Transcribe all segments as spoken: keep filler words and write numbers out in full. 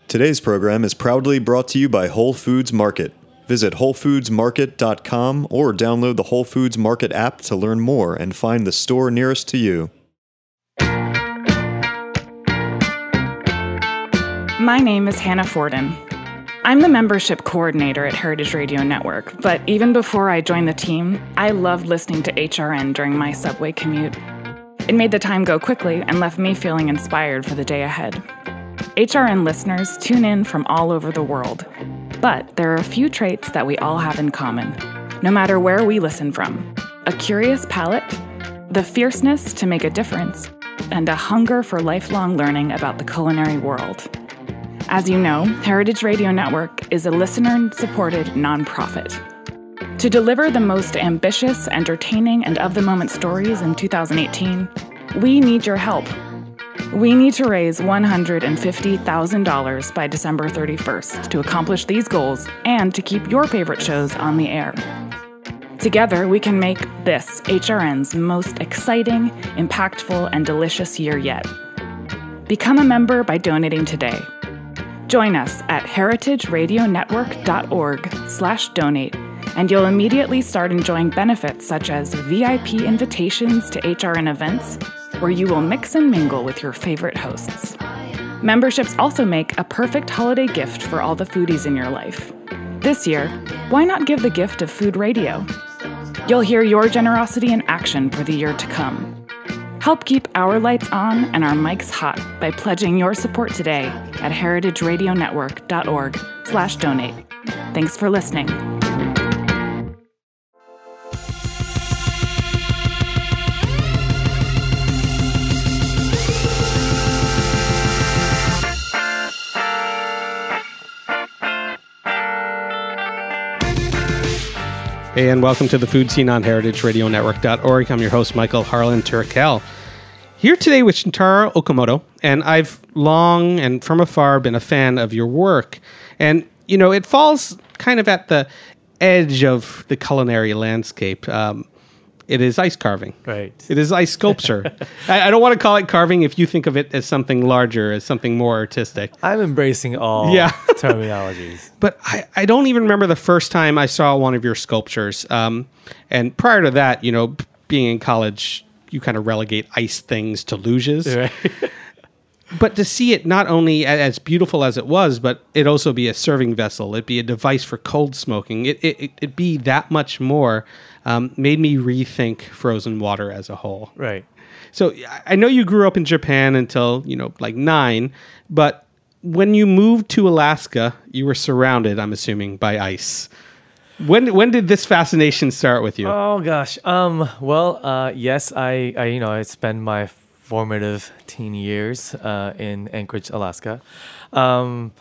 Today's program is proudly brought to you by Whole Foods Market. Visit whole foods market dot com or download the Whole Foods Market app to learn more and find the store nearest to you. My name is Hannah Forden. I'm the membership coordinator at Heritage Radio Network, but even before I joined the team, I loved listening to H R N during my subway commute. It made the time go quickly and left me feeling inspired for the day ahead. H R N listeners tune in from all over the world, but there are a few traits that we all have in common, no matter where we listen from. A curious palate, the fierceness to make a difference, and a hunger for lifelong learning about the culinary world. As you know, Heritage Radio Network is a listener-supported nonprofit. To deliver the most ambitious, entertaining, and of-the-moment stories in two thousand eighteen, we need your help. We need to raise one hundred fifty thousand dollars by December thirty-first to accomplish these goals and to keep your favorite shows on the air. Together, we can make this H R N's most exciting, impactful, and delicious year yet. Become a member by donating today. Join us at heritage radio network dot org slash donate, and you'll immediately start enjoying benefits such as V I P invitations to H R N events, where you will mix and mingle with your favorite hosts. Memberships also make a perfect holiday gift for all the foodies in your life. This year, why not give the gift of food radio? You'll hear your generosity in action for the year to come. Help keep our lights on and our mics hot by pledging your support today at heritage radio network dot org slash donate. Thanks for listening. Hey, and welcome to the Food Scene on heritage radio network dot org. I'm your host, Michael Harlan Turkel. Here today with Shintaro Okamoto, and I've long and from afar been a fan of your work. And, you know, it falls kind of at the edge of the culinary landscape. Um, it is ice carving. Right. It is ice sculpture. I, I don't want to call it carving if you think of it as something larger, as something more artistic. I'm embracing all yeah. terminologies. But I, I don't even remember the first time I saw one of your sculptures. Um, and prior to that, you know, being in college, you kind of relegate ice things to luges. Right. But to see it not only as beautiful as it was, but it also be a serving vessel, it be a device for cold smoking, it it it be that much more, um, made me rethink frozen water as a whole. Right. So I know you grew up in Japan until, you know, like nine, but when you moved to Alaska, you were surrounded, I'm assuming, by ice. When when did this fascination start with you? Oh gosh. Um. Well. Uh. Yes. I. I. You know. I spent my formative teen years uh, in Anchorage, Alaska, um,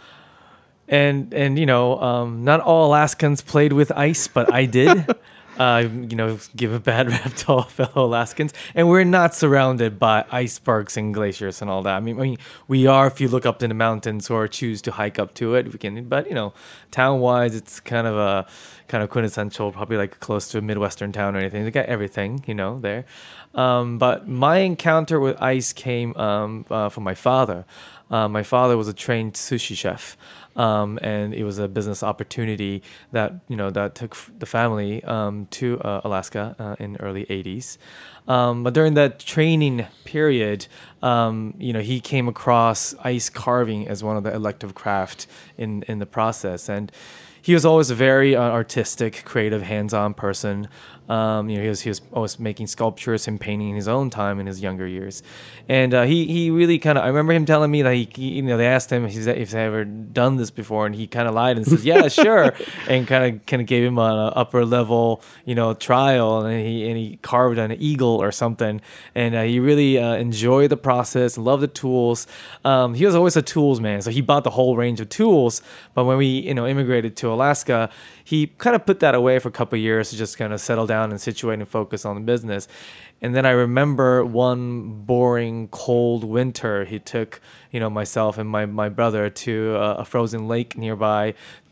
and and you know, um, not all Alaskans played with ice, but I did. Uh, you know, give a bad rep to all fellow Alaskans. And we're not surrounded by icebergs and glaciers and all that. I mean, I mean, we are if you look up in the mountains or choose to hike up to it. We can, but you know, town-wise, it's kind of a kind of quintessential, probably like close to a Midwestern town or anything. They got everything, you know, there. Um, but my encounter with ice came um, uh, from my father. Uh, my father was a trained sushi chef. Um, and it was a business opportunity that, you know, that took f- the family um, to uh, Alaska uh, in the early eighties. Um, but during that training period, um, you know, he came across ice carving as one of the elective craft in, in the process. And he was always a very uh, artistic, creative, hands-on person. Um, you know, he was he was always making sculptures and painting in his own time in his younger years, and uh, he he really kind of. I remember him telling me that he, he you know they asked him if he's, if he's ever done this before, and he kind of lied and says yeah sure, and kind of kind of gave him an upper level you know trial, and he and he carved an eagle or something, and uh, he really uh, enjoyed the process, loved the tools. Um, he was always a tools man, so he bought the whole range of tools. But when we you know immigrated to Alaska, he kind of put that away for a couple of years to just kind of settle down and situate and focus on the business. And then I remember one boring, cold winter, he took, you know, myself and my, my brother to a, a frozen lake nearby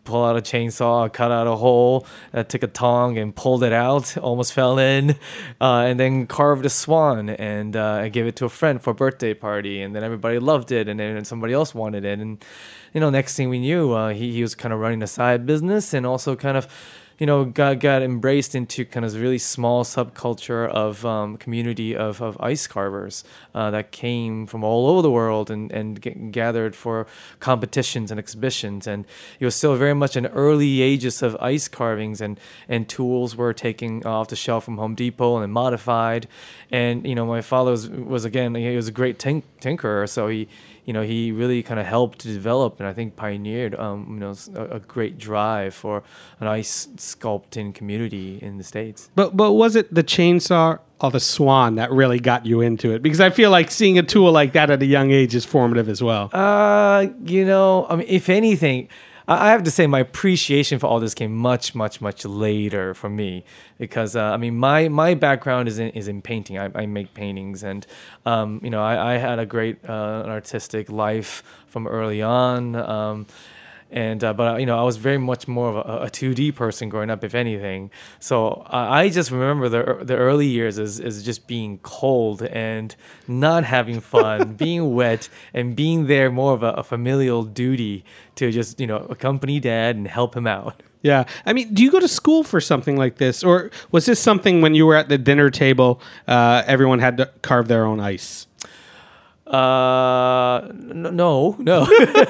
pull out a chainsaw, cut out a hole, uh, took a tong and pulled it out, almost fell in, uh, and then carved a swan and uh, I gave it to a friend for a birthday party, and then everybody loved it, and then somebody else wanted it, and you know, next thing we knew, uh, he he was kind of running a side business and also kind of, you know, got got embraced into kind of really small subculture of um, community of, of ice carvers uh, that came from all over the world and, and g- gathered for competitions and exhibitions. And it was still very much in early ages of ice carvings, and, and tools were taken off the shelf from Home Depot and then modified. And, you know, my father was, was again, he was a great tink- tinkerer, so he you know, he really kind of helped to develop and I think pioneered, um, you know, a, a great drive for an ice sculpting community in the States. But but was it the chainsaw or the swan that really got you into it? Because I feel like seeing a tool like that at a young age is formative as well. Uh, you know, I mean, if anything, I have to say my appreciation for all this came much, much, much later for me because uh, I mean my, my background is in is in painting. I, I make paintings, and um, you know I, I had a great uh, an artistic life from early on. Um, And uh, but uh, you know I was very much more of a, a two D person growing up, if anything. So uh, I just remember the the early years as, as just being cold and not having fun, being wet, and being there more of a, a familial duty to just you know accompany dad and help him out. Yeah. I mean, do you go to school for something like this? Or was this something when you were at the dinner table, uh, everyone had to carve their own ice? Uh, no, no.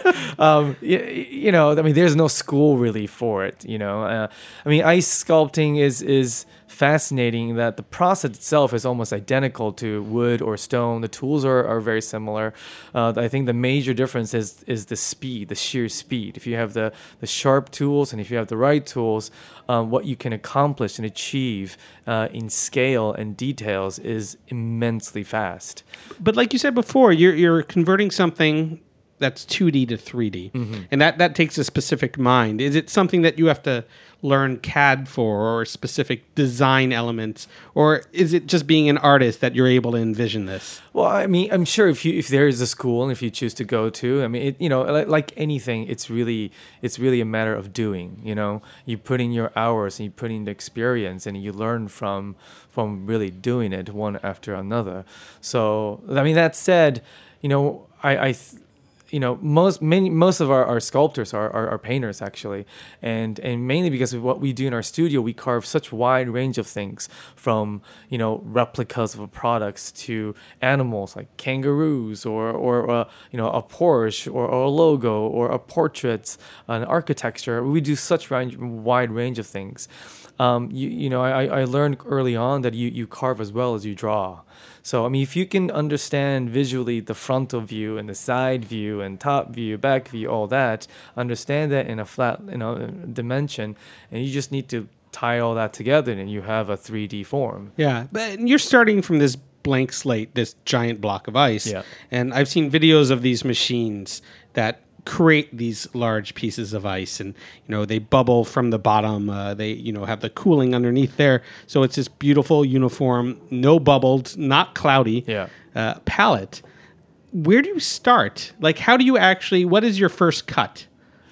um, you, you know, I mean, there's no school really for it. You know, uh, I mean, ice sculpting is is fascinating. That the process itself is almost identical to wood or stone. The tools are, are very similar. Uh, I think the major difference is is the speed, the sheer speed. If you have the the sharp tools and if you have the right tools, um, what you can accomplish and achieve uh, in scale and details is immensely fast. But like you said before, you're you're converting something that's two D to three D, mm-hmm. and that, that takes a specific mind. Is it something that you have to learn C A D for, or specific design elements, or is it just being an artist that you're able to envision this? Well, I mean, I'm sure if you if there is a school and if you choose to go to, I mean, it, you know, like, like anything, it's really it's really a matter of doing. You know, you put in your hours and you put in the experience and you learn from from really doing it one after another. So, I mean, that said, you know, I. I th- You know, most many most of our, our sculptors are, are, are painters actually, and and mainly because of what we do in our studio, we carve such wide range of things, from you know replicas of products to animals like kangaroos or or uh, you know a Porsche or, or a logo or a portraits, an architecture. We do such range, wide range of things. Um, you you know, I, I learned early on that you, you carve as well as you draw. So, I mean, if you can understand visually the frontal view and the side view and top view, back view, all that, understand that in a flat, you know, dimension, and you just need to tie all that together and you have a three D form. Yeah, but you're starting from this blank slate, this giant block of ice. Yeah. And I've seen videos of these machines that create these large pieces of ice, and you know they bubble from the bottom. Uh, they you know have the cooling underneath there, so it's this beautiful, uniform, no bubbled, not cloudy Yeah. uh, palette. Where do you start? Like, how do you actually? What is your first cut?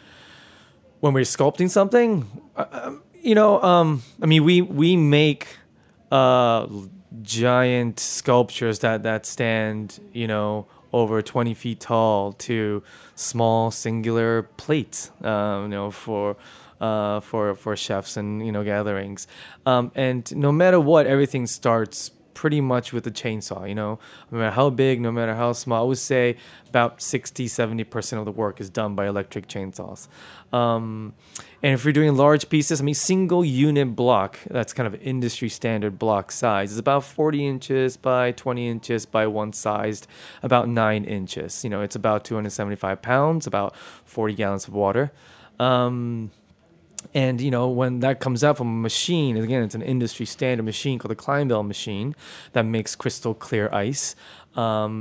When we're sculpting something, uh, you know, um, I mean, we we make uh, giant sculptures that that stand, you know, over twenty feet tall to small singular plates, um, you know, for uh, for for chefs and you know gatherings. Um, and no matter what, everything starts pretty much with a chainsaw. You know, no matter how big, no matter how small. I would say about sixty, seventy percent of the work is done by electric chainsaws. Um, and if you're doing large pieces, I mean, single unit block, that's kind of industry standard block size, is about forty inches by twenty inches by one sized, about nine inches. You know, it's about two hundred seventy-five pounds, about forty gallons of water. Um, And, you know, when that comes out from a machine, again, it's an industry standard machine called the Kleinbell machine that makes crystal clear ice. Um,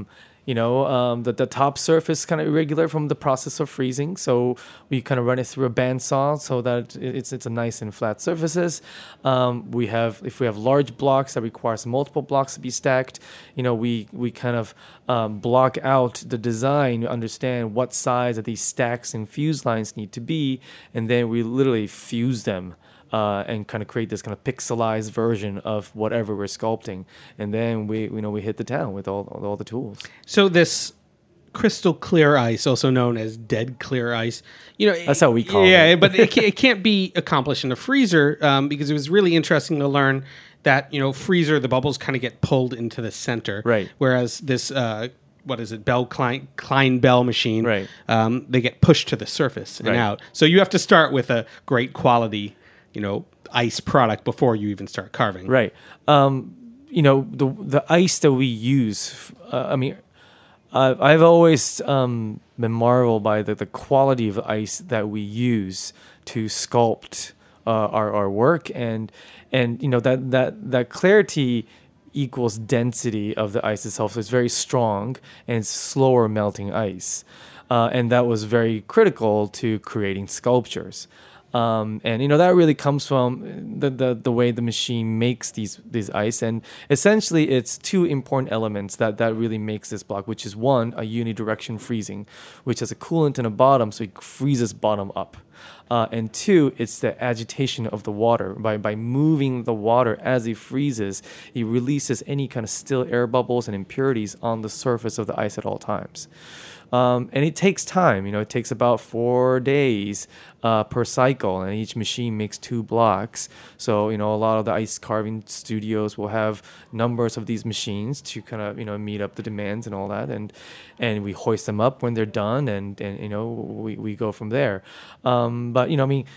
You know, um, the, the top surface is kind of irregular from the process of freezing. So we kind of run it through a bandsaw so that it's it's a nice and flat surfaces. Um, we have, if we have large blocks that requires multiple blocks to be stacked, you know, we, we kind of um, block out the design to understand what size of these stacks and fuse lines need to be. And then we literally fuse them. Uh, and kind of create this kind of pixelized version of whatever we're sculpting, and then we, you know, we hit the town with all all the tools. So this crystal clear ice, also known as dead clear ice, you know, that's how we call yeah, it. Yeah, but it, can't, it can't be accomplished in a freezer um, because it was really interesting to learn that, you know, freezer, the bubbles kind of get pulled into the center, right? Whereas this. Uh, what is it, Bell Klein, Klein Bell machine, right? Um, they get pushed to the surface and right. out. So you have to start with a great quality, you know, ice product before you even start carving. Right. Um, you know, the the ice that we use, uh, I mean, uh, I've always um, been marveled by the, the quality of ice that we use to sculpt uh, our, our work. And, and you know, that, that, that clarity equals density of the ice itself. So it's very strong and it's slower melting ice. Uh, and that was very critical to creating sculptures. Um, and you know that really comes from the, the the way the machine makes these these ice, and essentially it's two important elements that that really makes this block, which is one, a unidirection freezing, which has a coolant in the bottom, so it freezes bottom up, uh, and two, it's the agitation of the water. By by moving the water as it freezes, it releases any kind of still air bubbles and impurities on the surface of the ice at all times. Um, and it takes time, you know, it takes about four days uh, per cycle, and each machine makes two blocks. So, you know, a lot of the ice carving studios will have numbers of these machines to kind of, you know, meet up the demands and all that. And and we hoist them up when they're done, and, and you know, we, we go from there. Um, but, you know, I mean,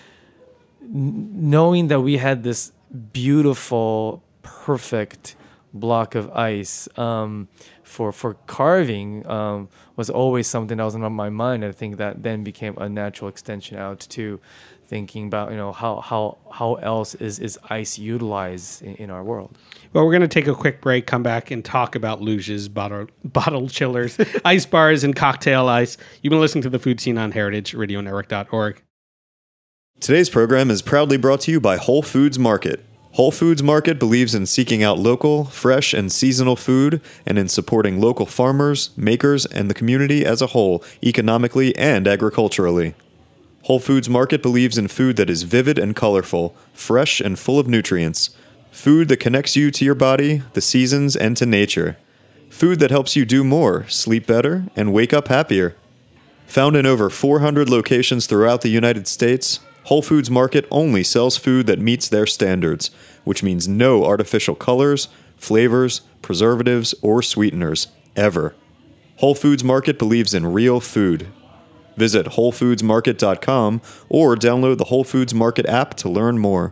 n- knowing that we had this beautiful, perfect block of ice um, for for carving um, was always something that was on my mind. I think that then became a natural extension out to thinking about, you know, how how how else is is ice utilized in, in our world. Well, we're going to take a quick break, come back and talk about luges, bottle bottle chillers, ice bars, and cocktail ice. You've been listening to The Food Scene on heritage radio network dot org. Today's program is proudly brought to you by Whole Foods Market. Whole Foods Market believes in seeking out local, fresh, and seasonal food, and in supporting local farmers, makers, and the community as a whole, economically and agriculturally. Whole Foods Market believes in food that is vivid and colorful, fresh and full of nutrients. Food that connects you to your body, the seasons, and to nature. Food that helps you do more, sleep better, and wake up happier. Found in over four hundred locations throughout the United States, Whole Foods Market only sells food that meets their standards, which means no artificial colors, flavors, preservatives, or sweeteners, ever. Whole Foods Market believes in real food. Visit whole foods market dot com or download the Whole Foods Market app to learn more.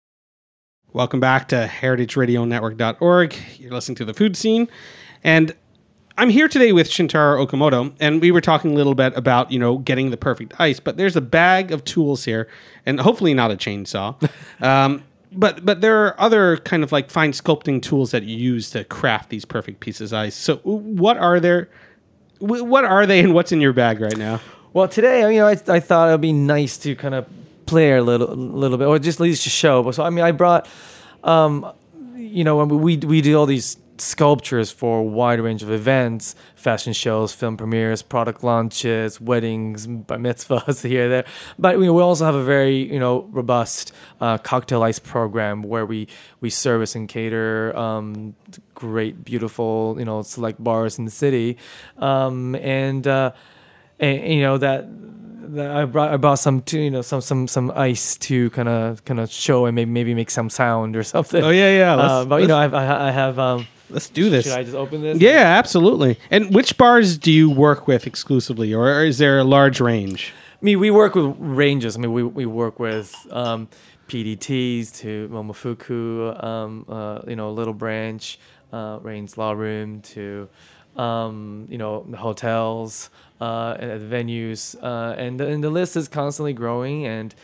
Welcome back to heritage radio network dot org. You're listening to The Food Scene, and I'm here today with Shintaro Okamoto, and we were talking a little bit about, you know, getting the perfect ice, but there's a bag of tools here, and hopefully not a chainsaw. um, but but there are other kind of like fine sculpting tools that you use to craft these perfect pieces of ice. So what are there? What are they, and what's in your bag right now? Well, today, you know, I, I thought it would be nice to kind of play a little, little bit, or just at least to show. But so, I mean, I brought, um, you know, we we do all these sculptures for a wide range of events, fashion shows, film premieres, product launches, weddings, bar mitzvahs here, there. But we, we also have a very, you know, robust uh, cocktail ice program where we, we service and cater um, great, beautiful, you know, select bars in the city. Um, and, uh, and, you know, that... I brought I brought some to, you know some some some ice to kind of kind of show and maybe maybe make some sound or something. Oh yeah yeah. Uh, but you know I've, I I have um. Let's do this. Should I just open this? Yeah, absolutely. And which bars do you work with exclusively, or is there a large range? I mean, we work with ranges. I mean, we we work with um, P D Ts to Momofuku, um, uh, you know, Little Branch, uh, Rain's Law Room to. Um, you know, hotels, uh, and venues, uh, and, and the list is constantly growing. And,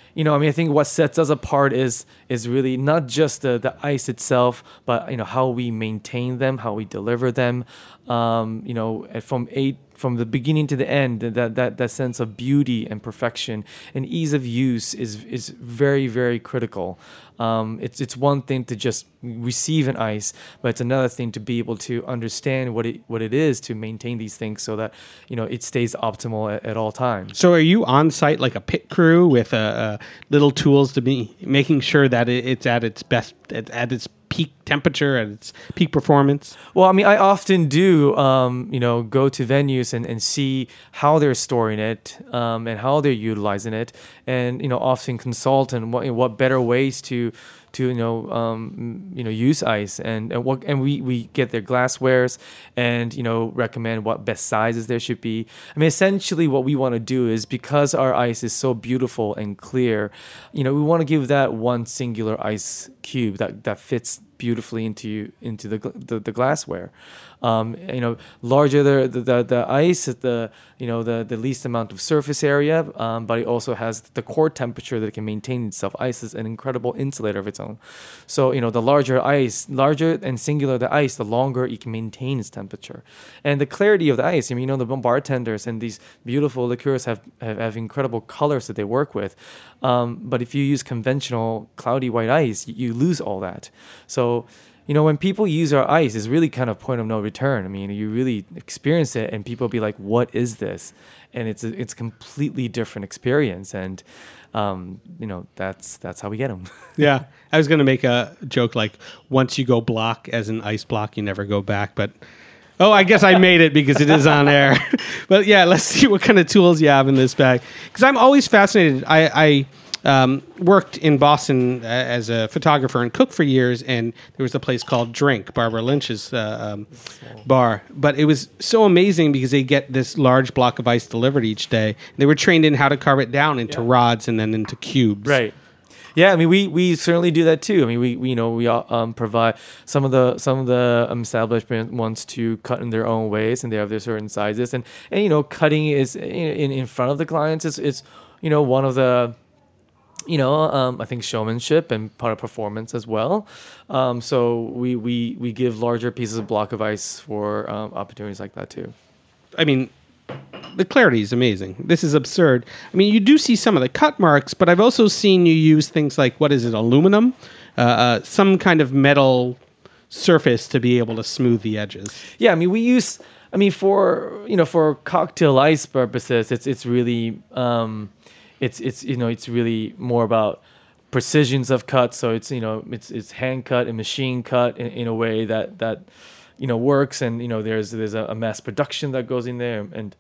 you know, I mean, I think what sets us apart is is really not just the, the ice itself, but you know how we maintain them, how we deliver them. Um, you know, and from eight from the beginning to the end, that that that sense of beauty and perfection and ease of use is is very very critical. Um, it's it's one thing to just receive an ice, but it's another thing to be able to understand what it what it is to maintain these things so that you know it stays optimal at, at all times. So, are you on site like a pit crew with uh, uh, little tools to be making sure that it, it's at its best, at, at its peak temperature, at its peak performance? Well, I mean, I often do, um, you know, go to venues and, and see how they're storing it um, and how they're utilizing it, and you know, often consult on what what better ways to to you know um, you know use ice and and what and we we get their glasswares and you know recommend what best sizes there should be. I mean, essentially, what we want to do is because our ice is so beautiful and clear, you know, we want to give that one singular ice cube that that fits beautifully into into the the, the glassware. Um, you know, larger the, the the ice, the you know the the least amount of surface area, um, but it also has the core temperature that it can maintain itself. Ice is an incredible insulator of its own. So you know, the larger ice, larger and singular the ice, the longer it can maintain its temperature, and the clarity of the ice. I mean, you know, the bartenders and these beautiful liqueurs have have, have incredible colors that they work with, um, but if you use conventional cloudy white ice, you, you lose all that. So. You know, when people use our ice, it's really kind of point of no return. I mean, you really experience it, and people be like, "What is this?" And it's a, it's a completely different experience, and um, you know, that's that's how we get them. Yeah, I was going to make a joke like, once you go block as an ice block, you never go back. But oh, I guess I made it because it is on air. But yeah, let's see what kind of tools you have in this bag, because I'm always fascinated. I. I Um, worked in Boston uh, as a photographer and cook for years, and there was a place called Drink, Barbara Lynch's uh, um, bar. But it was so amazing because they get this large block of ice delivered each day. They were trained in how to carve it down into yeah. rods and then into cubes. Right. Yeah, I mean, we, we certainly do that too. I mean, we, we you know we um, provide some of the some of the um, establishment wants to cut in their own ways, and they have their certain sizes, and, and you know, cutting is in in front of the clients is is you know one of the You know, um, I think showmanship and part of performance as well. Um, so we, we we give larger pieces of block of ice for um, opportunities like that too. I mean, the clarity is amazing. This is absurd. I mean, you do see some of the cut marks, but I've also seen you use things like, what is it, aluminum? Uh, uh, some kind of metal surface to be able to smooth the edges. Yeah, I mean, we use, I mean, for, you know, for cocktail ice purposes, it's it's really... Um, It's it's you know it's really more about precisions of cut. So it's you know it's it's hand cut and machine cut in, in a way that that you know works, and you know there's there's a, a mass production that goes in there, and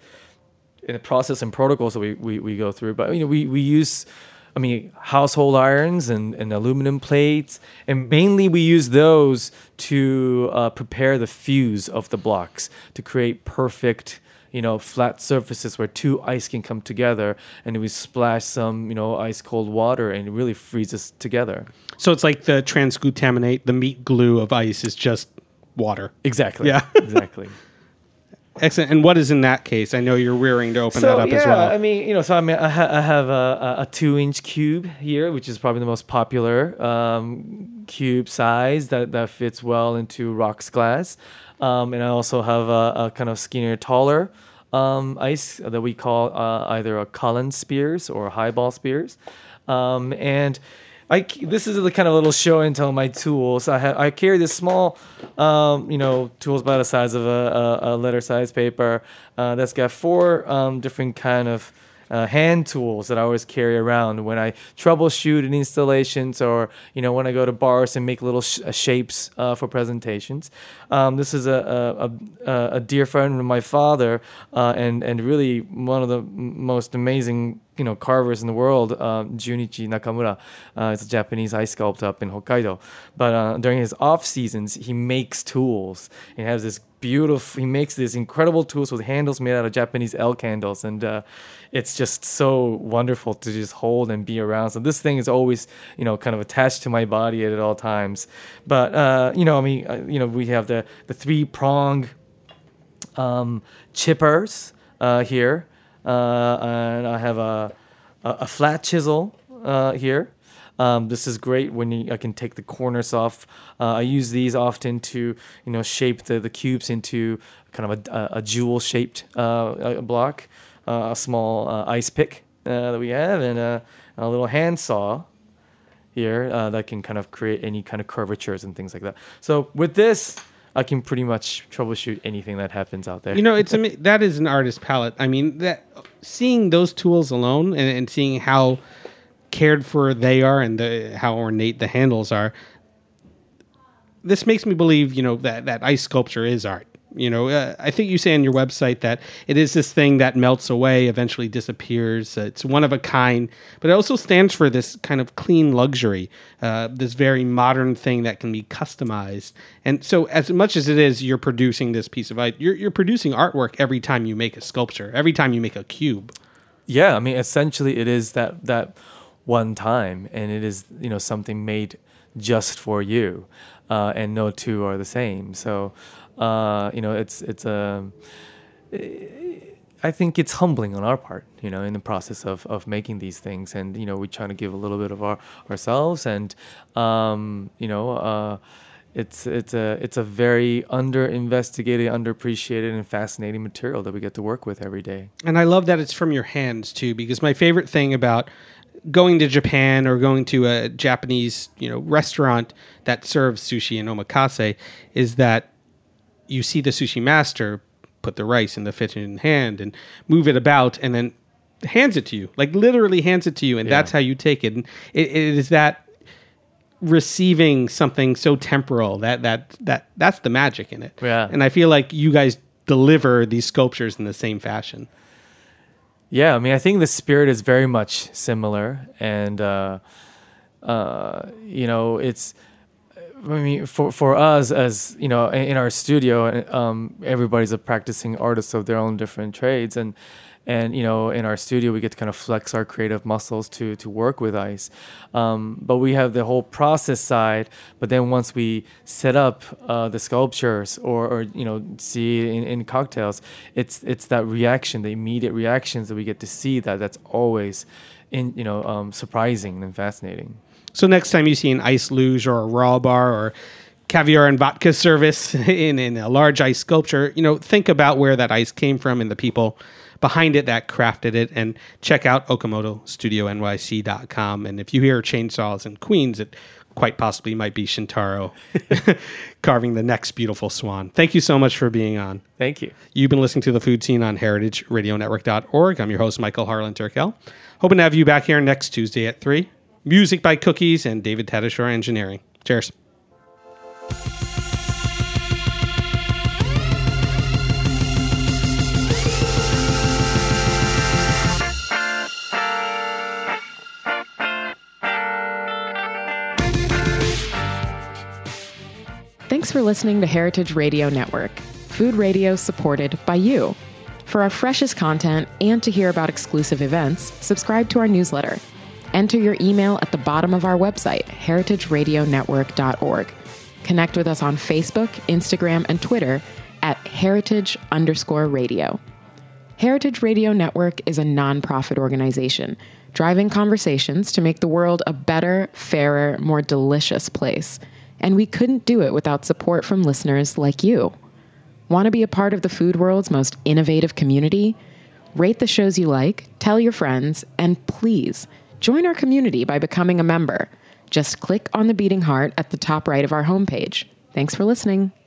in the process and protocols that we, we, we go through. But you know we, we use I mean household irons and, and aluminum plates, and mainly we use those to uh, prepare the fuse of the blocks to create perfect, you know, flat surfaces where two ice can come together, and we splash some, you know, ice cold water, and it really freezes together. So it's like the transglutaminate, the meat glue of ice is just water. Exactly. Yeah. Exactly. Excellent. And what is in that case? I know you're rearing to open so, that up yeah, as well. I mean, you know, so I mean, I, ha- I have a, a two-inch cube here, which is probably the most popular um, cube size that, that fits well into rocks glass. Um, and I also have a, a kind of skinnier, taller um, ice that we call uh, either a Collins Spears or a highball Spears. Um, and I, this is the kind of little show and tell of my tools. I have I carry this small, um, you know, tools about the size of a, a, a letter size paper uh, that's got four um, different kind of Uh, hand tools that I always carry around when I troubleshoot in installations, or you know when I go to bars and make little sh- shapes uh, for presentations. Um, this is a, a, a, a dear friend of my father, uh, and and really one of the most amazing you know carvers in the world, uh, Junichi Nakamura. Uh, it's a Japanese ice sculptor up in Hokkaido. But uh, during his off seasons, he makes tools. He has this beautiful. He makes these incredible tools with handles made out of Japanese elk handles, and uh, it's just so wonderful to just hold and be around. So this thing is always, you know, kind of attached to my body at all times. But uh, you know, I mean, uh, you know, we have the the three prong um, chippers uh, here, uh, and I have a a, a flat chisel uh, here. Um, this is great when you, I can take the corners off. Uh, I use these often to, you know, shape the, the cubes into kind of a, a jewel-shaped uh, block. Uh, a small uh, ice pick uh, that we have, and uh, a little hand saw here uh, that can kind of create any kind of curvatures and things like that. So with this, I can pretty much troubleshoot anything that happens out there. You know, it's ama- that is an artist palette. I mean, that seeing those tools alone and, and seeing how cared for they are and the, how ornate the handles are, this makes me believe, you know, that, that ice sculpture is art. You know, uh, I think you say on your website that it is this thing that melts away, eventually disappears. Uh, it's one of a kind, but it also stands for this kind of clean luxury, uh, this very modern thing that can be customized. And so as much as it is you're producing this piece of art, you're, you're producing artwork every time you make a sculpture, every time you make a cube. Yeah, I mean, essentially it is that that one time, and it is, you know, something made just for you, uh, and no two are the same. So, uh, you know, it's it's a. I think it's humbling on our part, you know, in the process of, of making these things, and you know, we try to give a little bit of our ourselves, and um, you know, uh, it's it's a it's a very under investigated, underappreciated, and fascinating material that we get to work with every day. And I love that it's from your hands too, because my favorite thing about going to Japan or going to a Japanese, you know, restaurant that serves sushi and omakase is that you see the sushi master put the rice in the fish-in hand and move it about and then hands it to you, like literally hands it to you. And yeah. That's how you take it. And it, it is that receiving something so temporal that, that, that that's the magic in it. Yeah. And I feel like you guys deliver these sculptures in the same fashion. Yeah, I mean, I think the spirit is very much similar, and uh, uh, you know, it's. I mean, for for us, as you know, in, in our studio, um, everybody's a practicing artist of their own different trades, and and you know, in our studio, we get to kind of flex our creative muscles to to work with ice. Um, but we have the whole process side. But then once we set up uh, the sculptures, or, or you know, see in, in cocktails, it's it's that reaction, the immediate reactions that we get to see. That that's always, in you know, um, surprising and fascinating. So next time you see an ice luge or a raw bar or caviar and vodka service in in a large ice sculpture, you know, think about where that ice came from and the people behind it that crafted it, and check out Okamoto Studio N Y C dot com. And if you hear chainsaws in Queens, it quite possibly might be Shintaro carving the next beautiful swan. Thank you so much for being on. Thank you. You've been listening to The Food Scene on heritage radio network dot org. I'm your host, Michael Harlan Turkel. Hoping to have you back here next Tuesday at three. Music by Cookies and David Tadashore Engineering. Cheers. Thanks for listening to Heritage Radio Network, food radio supported by you. For our freshest content and to hear about exclusive events, subscribe to our newsletter. Enter your email at the bottom of our website, heritage radio network dot org. Connect with us on Facebook, Instagram, and Twitter at heritage underscore radio. Heritage Radio Network is a nonprofit organization driving conversations to make the world a better, fairer, more delicious place. And we couldn't do it without support from listeners like you. Want to be a part of the food world's most innovative community? Rate the shows you like, tell your friends, and please join our community by becoming a member. Just click on the beating heart at the top right of our homepage. Thanks for listening.